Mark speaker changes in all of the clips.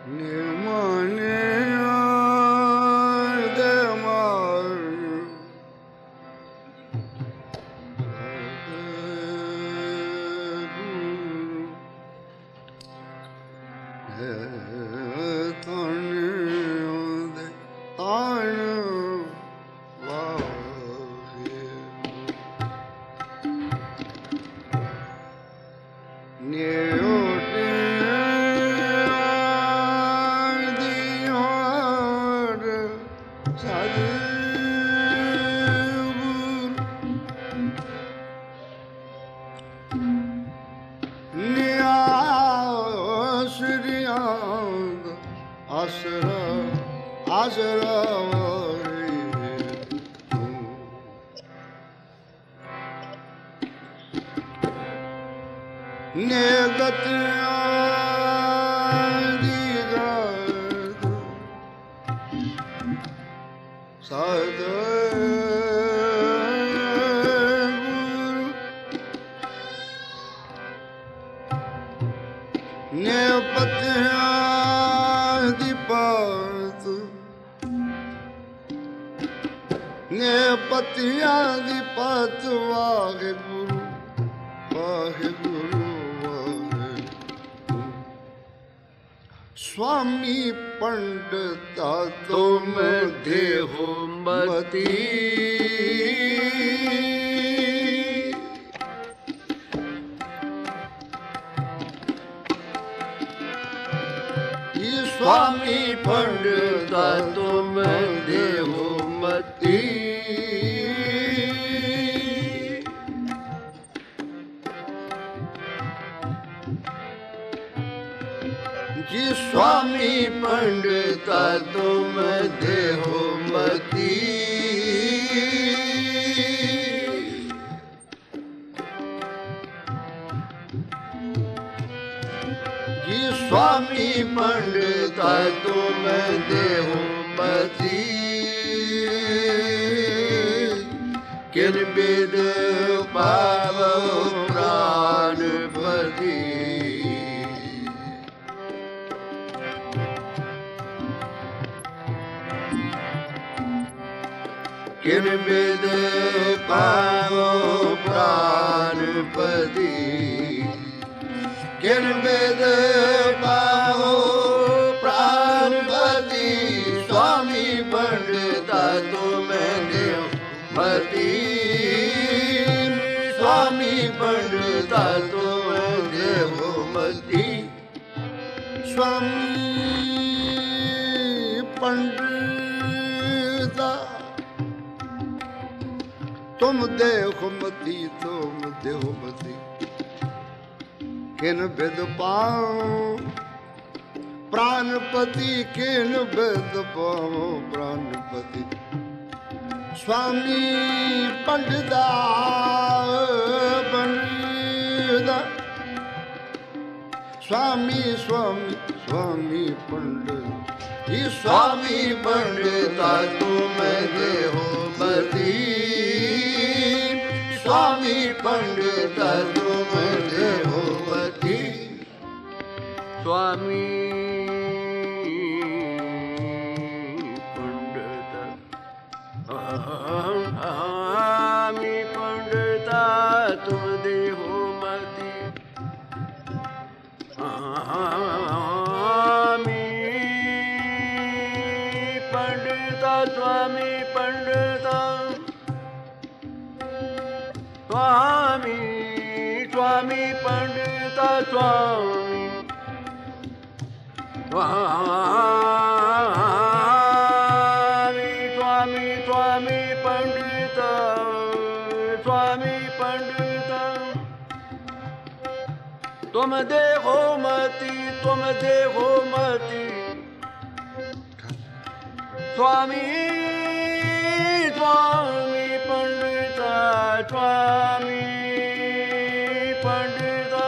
Speaker 1: निर्माणे स्वामी पंडिता तुम देहो मती स्वामी पंडिता तुम देहो मती जी स्वामी पंडिता तुम देहो मती जी स्वामी पंडिता तुम देहो मती किन वेद पावो प्राणपति किन वेद पावो प्राणपति किन वेद पावो प्राणपति स्वामी पंडिता तुम देहो मती स्वामी पंडिता तुम देहो मती स्वामी पंडिता तुम देहो मती किन वेद पाओ प्राणपति किन वेद पाओ प्राणपति स्वामी पंडिता पंडिता स्वामी स्वामी स्वामी पंडित ही स्वामी पंडिता तुम देहो मती स्वामी पंडिता तुम देहो मती स्वामी पंडिता स्वामी पंडिता तुम देहो मती स्वामी पंडिता स्वामी पंडिता स्वामी स्वामी पंडिता स्वामी स्वामी स्वामी पंडिता स्वामी पंडिता तुम देहो मती स्वामी स्वामी पंडिता स्वामी पंडिता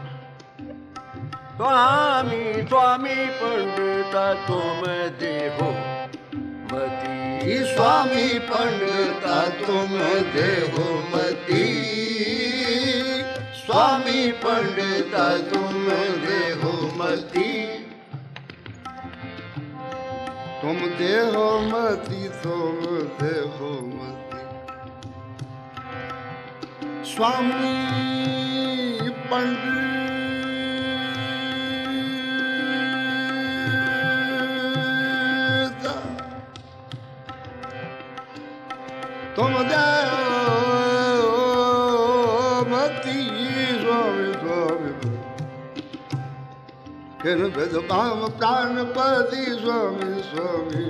Speaker 1: स्वामी स्वामी पंडिता तुम देहो मती स्वामी पंडिता तुम देहो मती स्वामी पंडिता तुम देहो मती तुम देहो मति तुम देहो मति स्वामी पंडित तुम देहो मति स्वामी स्वामी किन भेद भाव प्राणपति स्वामी स्वामी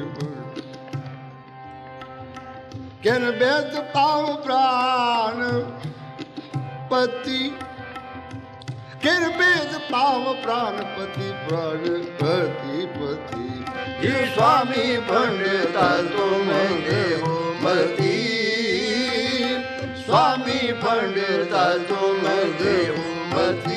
Speaker 1: किन भेद भाव प्राणपति किन भेद भाव प्राणपति प्राणपति पति ये स्वामी पंडिता तुम देहो मति स्वामी पंडिता तुम देहो मति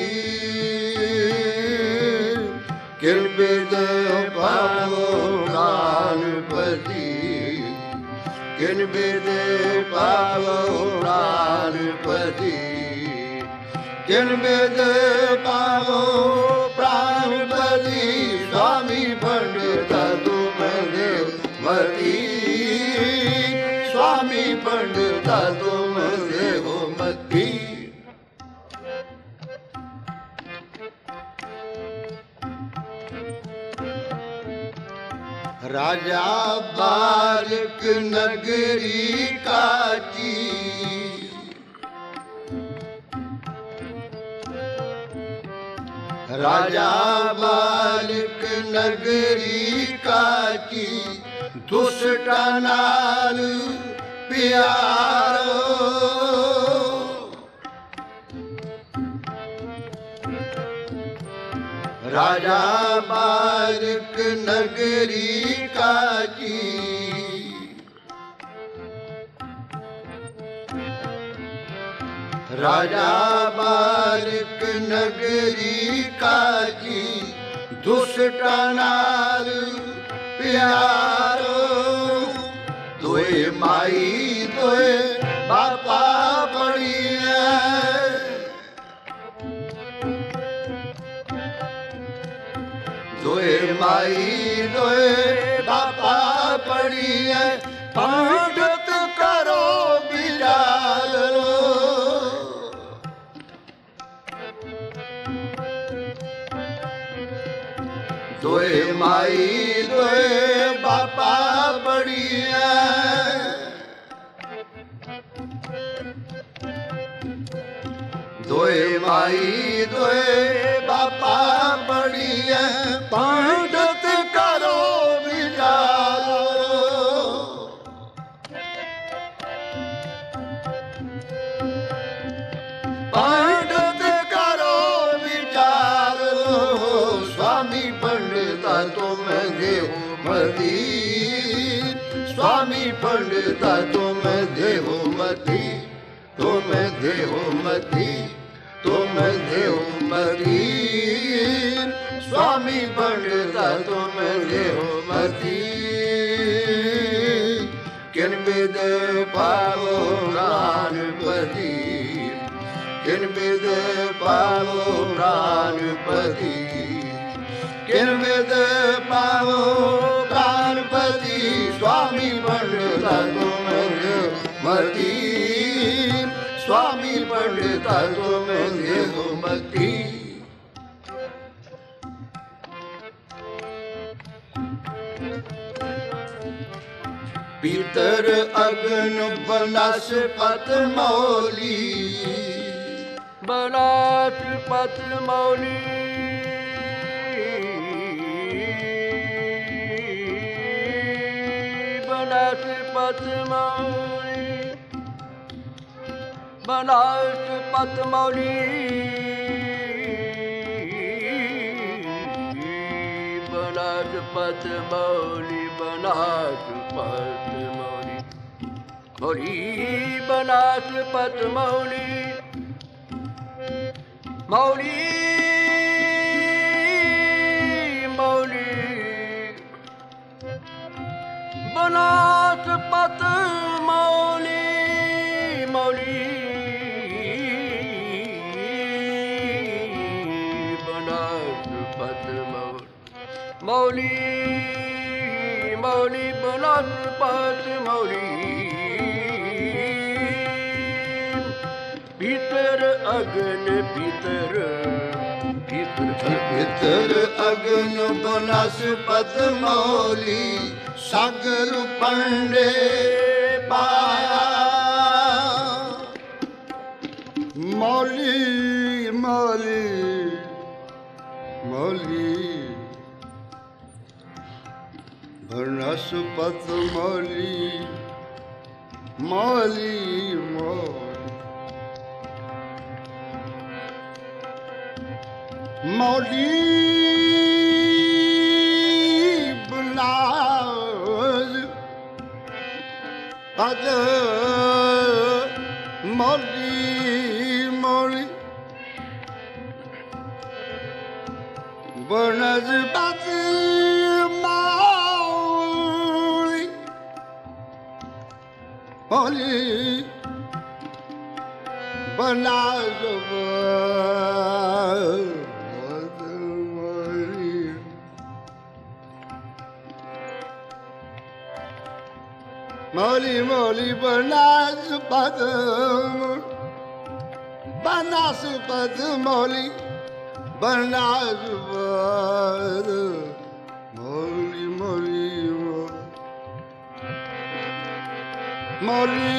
Speaker 1: किन भेद भाव प्राणपति किन भेद भाव प्राणपति किन भेद भाव प्राणपति स्वामी पंडिता तुम देहो मति स्वामी पंडिता तुम देहो मति राजा बालक नगरी काची राजा बालक नगरी काची दुष्टा नाल प्यारो राजा बालक नगरी काची राजा बालक नगरी काची दुष्टा नाल प्यारो दोए माई दोए बापा पड़िया दोए माई दोए बापा पड़िया पंडित करो बिचार दोए माई दोए बापा पड़िया दोए माई दोए बापा पड़िया पंडित करो विचारो पंडित करो विचारो स्वामी पंडिता तुम देहो मति स्वामी पंडिता तुम देहो मति तुम देहो मति तुम देहो मति स्वामी पंडिता तुम देहो मति किन भेद पावो प्राणपति किन भेद पावो प्राणपति किन भेद पावो प्राणपति स्वामी पंडिता तुम देहो मति स्वामी पंडिता तुम देहो मति भीतर अग्न वनस्पत मौली वनस्पत मौली वनस्पत मौली वनस्पत मौली वनस्पत मौली वनस्पत मौली मौली वनस्पत मौली मौली मौली वनस्पत मौली मौली वनस्पत मौली
Speaker 2: मौली बनस्पत मौली भीतर अग्न भीतर
Speaker 1: भीतर अग्न बनस्पत मौली सागर पंडे पाया मौली मौली मौली बनस्पत मौली मौली मौली मौली बनास पद मौली मौली बनस्पत मौली मौली बनास मौली मौली बनस्पत बनस्पत मौली बनस्पत मौली मौली मौली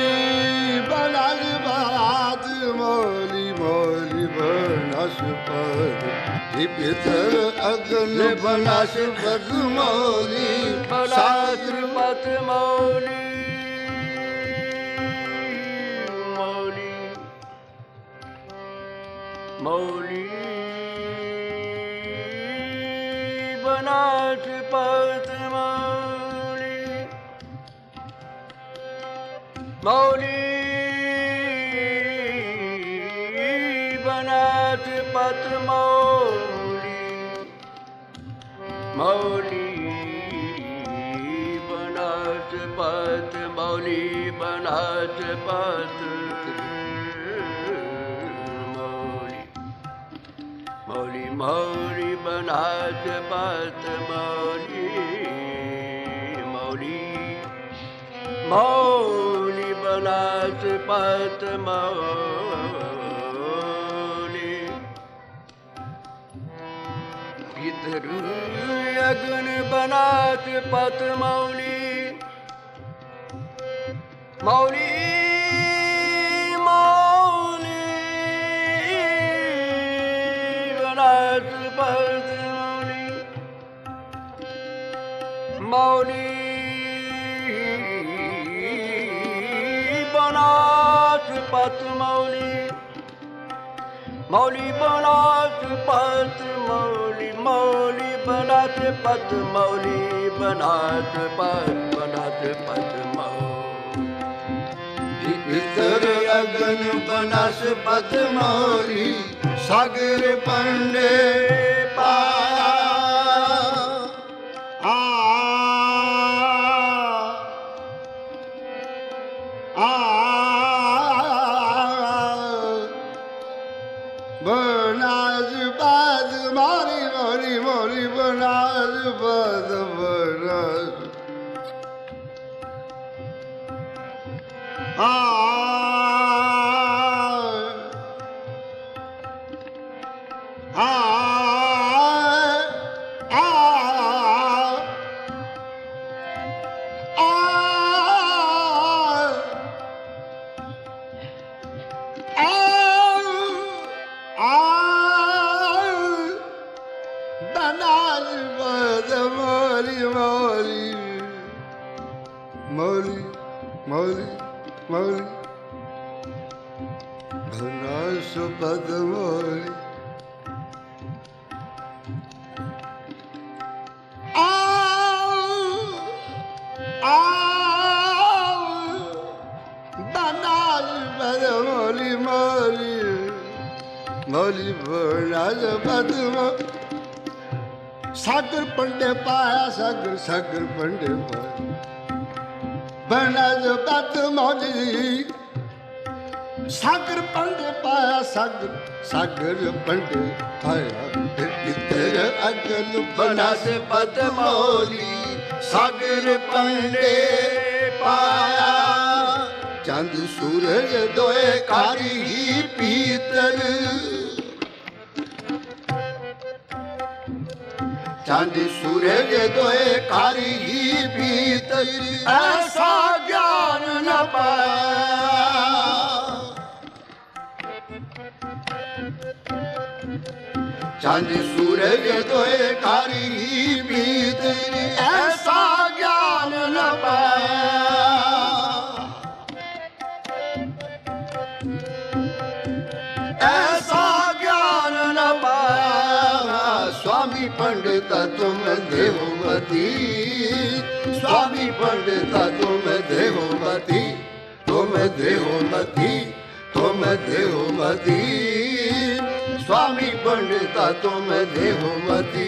Speaker 1: बनस्पत मौली मौली बनस्पत भीतर अग्न बनस्पत मौली
Speaker 2: बनस्पत मौली मौली बनस्पत मौली मौली बनस्पत मौली मौली बनस्पत मौली बनस्पत मौली मौली बनस्पत मौली मौली मौली बनस्पत मौली भीतर अग्न बनस्पत मौली मौली मौली बनस्पत मौली मौली बनस्पत मौली मौली बनस्पत मौली बनस्पत मौली
Speaker 1: भीतर अग्न बनस्पत मौली सागर पंडे पाया बनस्पत मौली मौली मौली बनस्पत मौली मौली मौली बनस्पत मौली बनस्पत मौली मौली मौली बनस्पत सागर पंडे पाया सागर सागर पंडे पाया बनस्पत मौली सागर पंडे पाया सागर सागर पंडे पाया कितर अगल
Speaker 2: बनस पद मौली
Speaker 1: सागर पंडे पाया चंद सूरज दोए कारी ही पीतर चंद सूरज दोए कारी ही पीतर ऐसा ज्ञान न पाया चंद सूरज दोए कारी ही पीतर ऐसा ज्ञान न पाया ऐसा ज्ञान न पाया स्वामी पंडिता तुम देवमती स्वामी पंडिता तुम देवमती तुम देवमती तुम देवमती स्वामी पंडिता तुम देवमती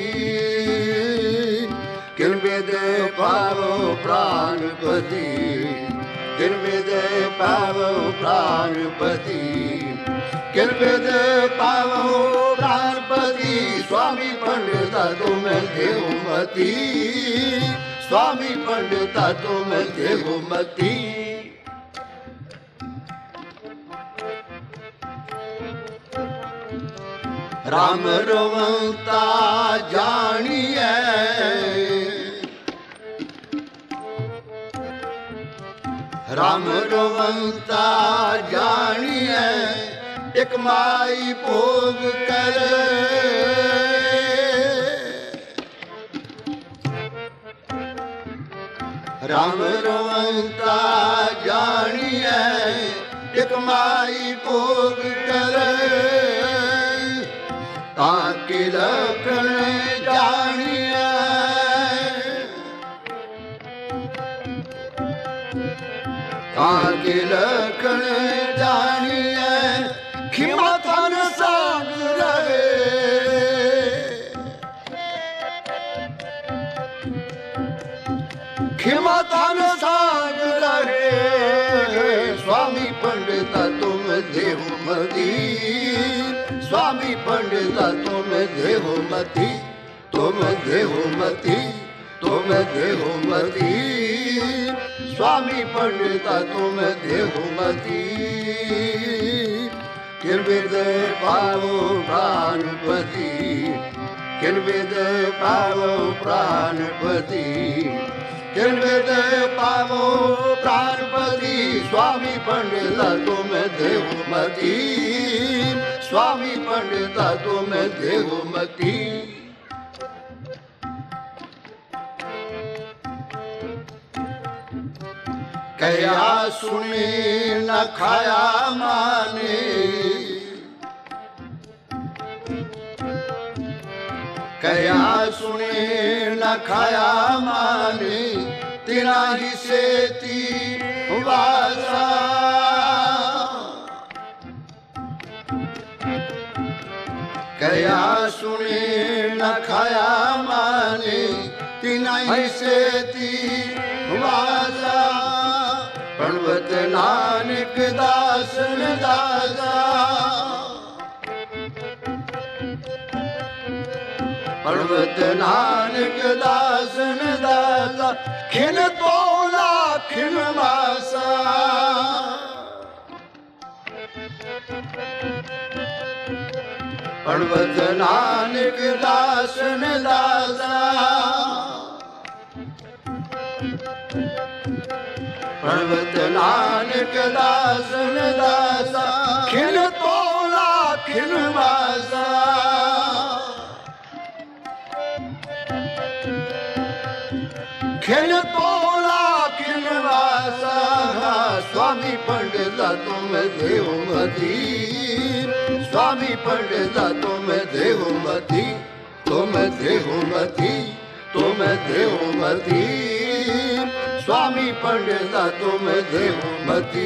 Speaker 1: किरवेद पावो प्राणपति किरवेद पावो प्राणपति किरवेद पावो प्राणपति स्वामी पंडिता तुम देवमती स्वामी पंडिता तुम देवमती राम रवंता जानिए राम रवंता जानिए एक माई भोग कर राम रवंता जानिए एक माई भोग कर ताकि लखन जानिए ताकि लखन जानिए खिमा थन साग रहे खिमा थन साग रहे स्वामी पंडिता तुम देवमती स्वामी पंडिता तुम देवमती तुम देवमती तुम देवमती स्वामी पंडिता तुम देवमती किरवेद पावो प्राणपति किरवेद पावो प्राणपति किरवेद पावो प्राणपति स्वामी पंडिता तुम देवमती स्वामी पंडिता तुम देवमती कया सुने न खाया माने कया सुने न खाया माने तेरा ही सेती वासा कया सुने न खाया माने तिना ही सेती वासा प्रणवत नानक दासन दादा प्रणवत नानक दासन दादा खिन तोला खिन वासा प्रणवत नानक दासन दादा प्रणवत नानक दासन दासा खिन तोला खिन वासा खिन तोला खिन वासा स्वामी पंडिता तुम देवमती स्वामी पंडिता तुम देवमती तुम देवमती तुम देवमती स्वामी पंडिता तुम देवमती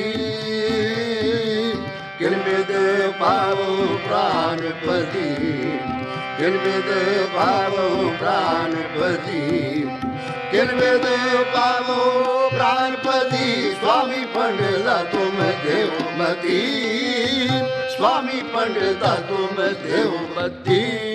Speaker 1: किरवेद पावो प्राणपति किरवेद पावो प्राणपति किरवेद पावो प्राणपति स्वामी पंडिता तुम देवमती स्वामी पंडिता तुम देवमती